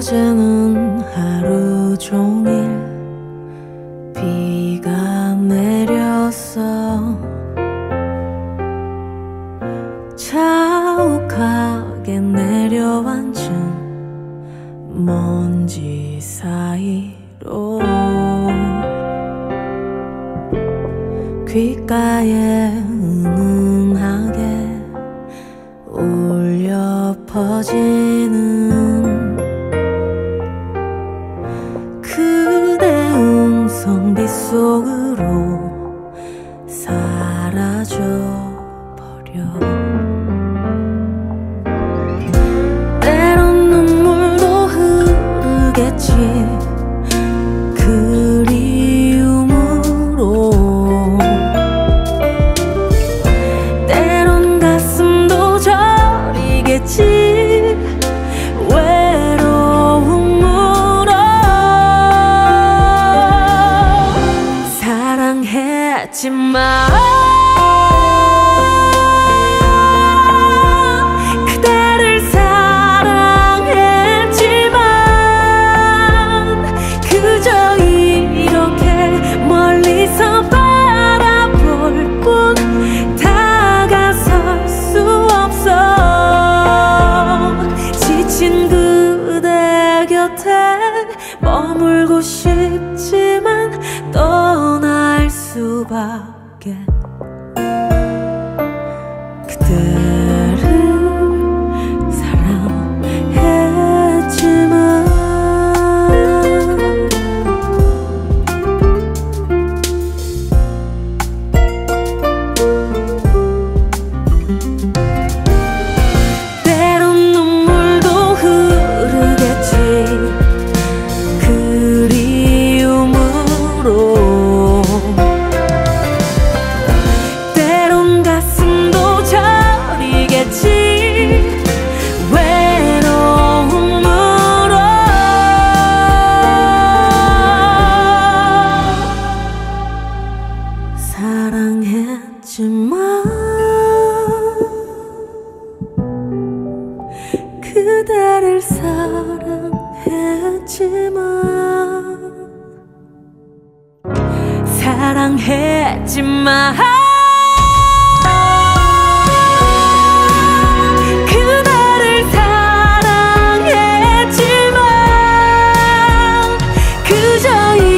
어제는 하루 종일 비가 내렸어. 자욱하게 내려앉은 먼지 사이로 귓가에 은은하게 울려 퍼지는 그대 음성 빗속으로 사라져버려. 때론 눈물도 흐르겠지 그리움으로. 때론 가슴도 저리겠지 외로움으로. 사랑했지만 그대를 사랑했지만 그저 이렇게 멀리서 바라볼 뿐 다가설 수 없어. 지친 그대 곁에 머물고 싶지만 떠날 수밖에. 그대를 사랑했지만 때론 눈물도 흐르겠지 그리움으로. 때론 가슴도 저리겠지 외로움으로. 사랑했지만 그대를 사랑했지만 그대를 사랑했지만 그저